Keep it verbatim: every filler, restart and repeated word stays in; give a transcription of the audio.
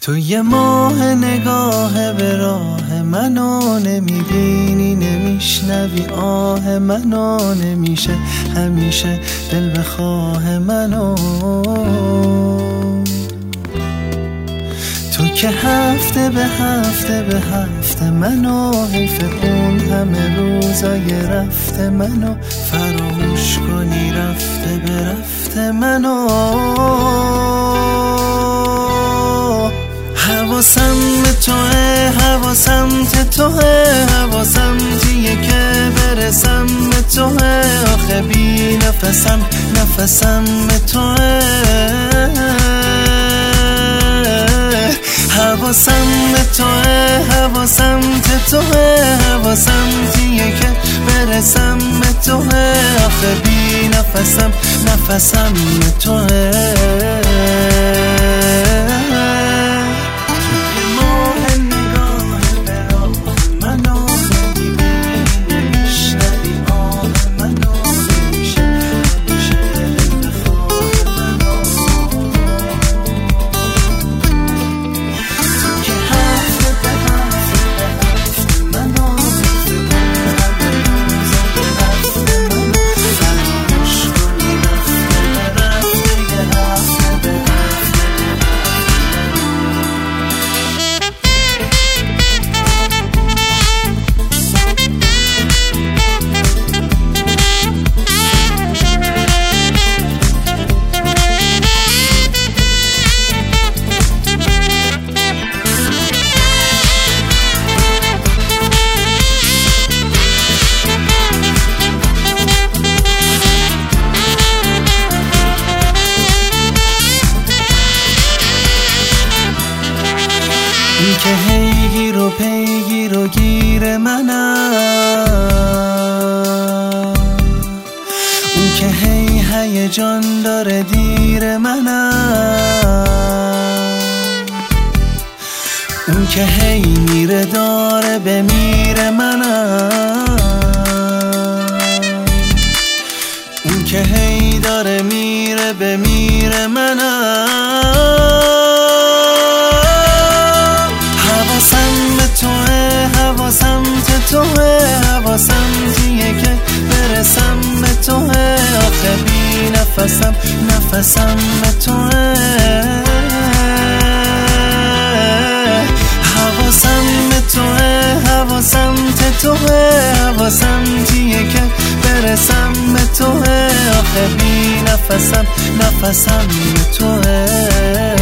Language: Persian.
تو یه ماه نگاه به راه منو نمیبینی، نمیشنوی آه منو، نمیشه همیشه دل بخواه منو. تو که هفته به هفته به هفته منو، حیف اون همه روزای رفته منو، فراموش کنی رفته به رفته منو. حواسم به توه، حواسم ته توه، حواسم تیه که برسم به توه. آخه بی نفسم نفسم به توه. حواسم به توه، حواسم ته توه، حواسم تیه که برسم به توه. آخه بی نفسم نفسم به توه. این که هی گیر و پیگیر و گیر منم، اون که هی هیجان داره دیر منم، اون که هی میره داره بمیره منم، اون که هی داره میره بمیره منم. حواسم به توه، حواسم ته توه، حواسم تیه که برسم به توه. آخه بی نفسم نفسم به توه. حواسم به توه، حواسم ته توه، حواسم تیه که برسم به توه. آخه بی نفسم نفسم به توه.